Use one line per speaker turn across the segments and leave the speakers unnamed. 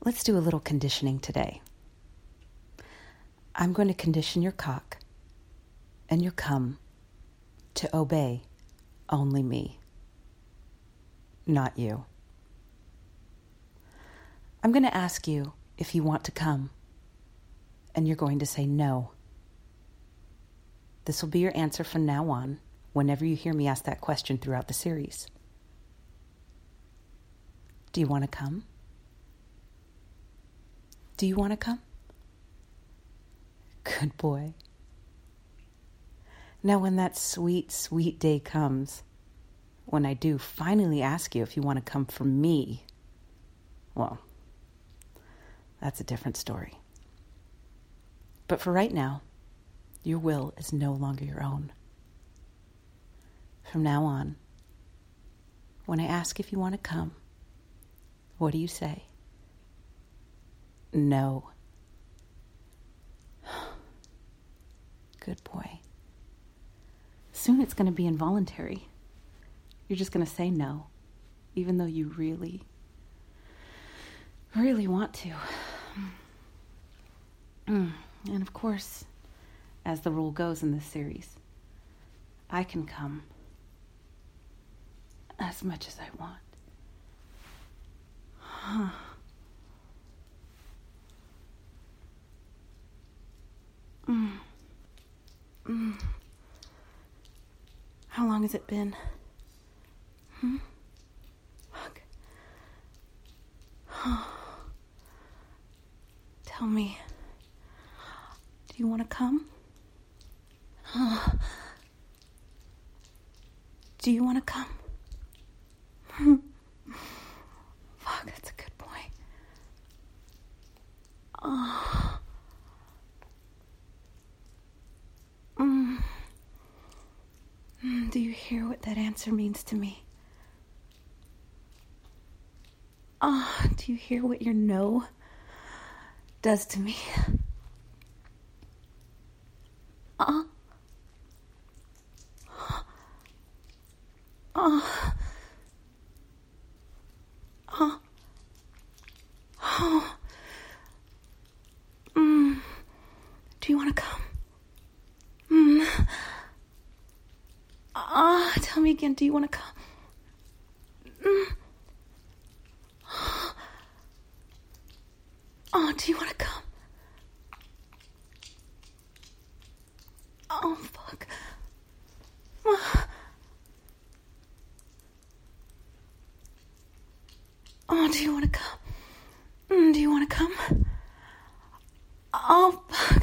Let's do a little conditioning today. I'm going to condition your cock and your cum to obey only me, not you. I'm going to ask you if you want to come, and you're going to say no. This will be your answer from now on whenever you hear me ask that question throughout the series. Do you want to come? Do you want to come? Good boy. Now, when that sweet, sweet day comes, when I do finally ask you if you want to come for me, well, that's a different story. But for right now, your will is no longer your own. From now on, when I ask if you want to come, what do you say? No. Good boy. Soon it's going to be involuntary. You're just going to say no, even though you really, really want to. And of course, as the rule goes in this series, I can come as much as I want. How long has it been? Fuck. Tell me, do you want to come? Do you want to come? Fuck, that's a good boy. Do you hear what that answer means to me? Do you hear what your no does to me? Do you want to come? Tell me again, do you want to come? Do you want to come? Fuck. Do you want to come? Do you want to come? Fuck.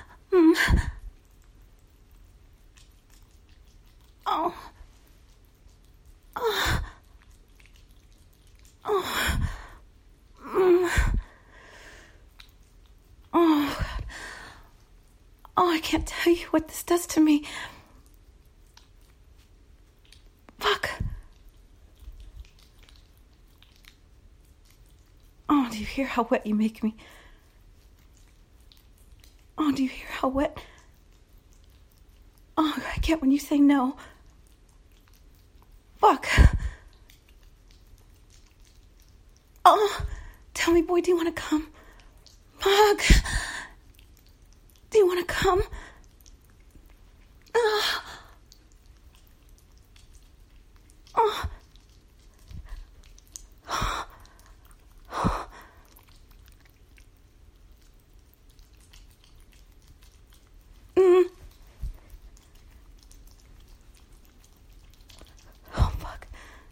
I can't tell you what this does to me. Fuck. Do you hear how wet you make me? Do you hear how wet? I get when you say no. Fuck. Tell me, boy, do you want to come? Fuck. Do you want to come? Fuck.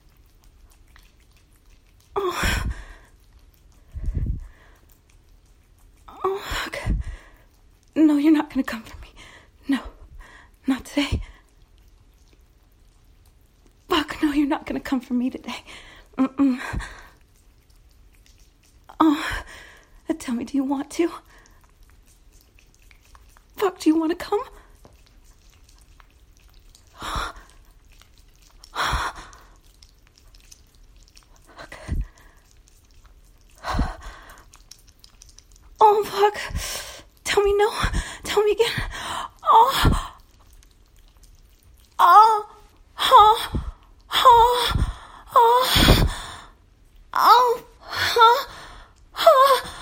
Fuck. No, you're not going to come for me. No, not today. Fuck, no, you're not going to come for me today. Tell me, do you want to? Fuck, do you want to come? Fuck. Tell me no. Tell me again. Oh.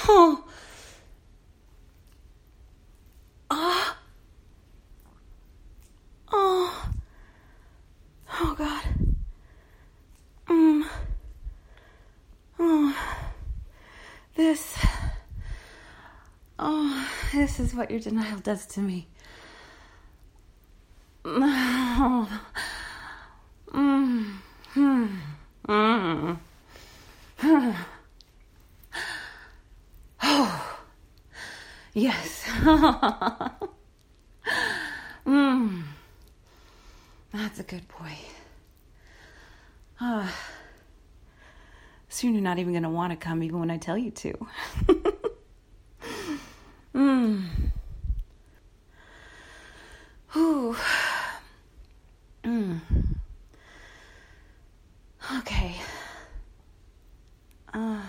Oh. Oh. Oh. Oh, God. Oh. This is what your denial does to me. Oh. Oh. Yes. That's a good boy. Soon you're not even going to want to come even when I tell you to. Ooh. Okay. God,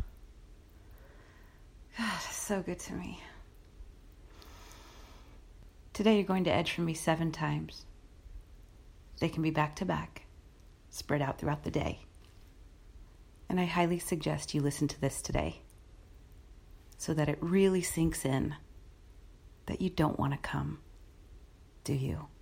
it's so good to me. Today you're going to edge for me 7 times. They can be back to back, spread out throughout the day. And I highly suggest you listen to this today so that it really sinks in that you don't want to come, do you?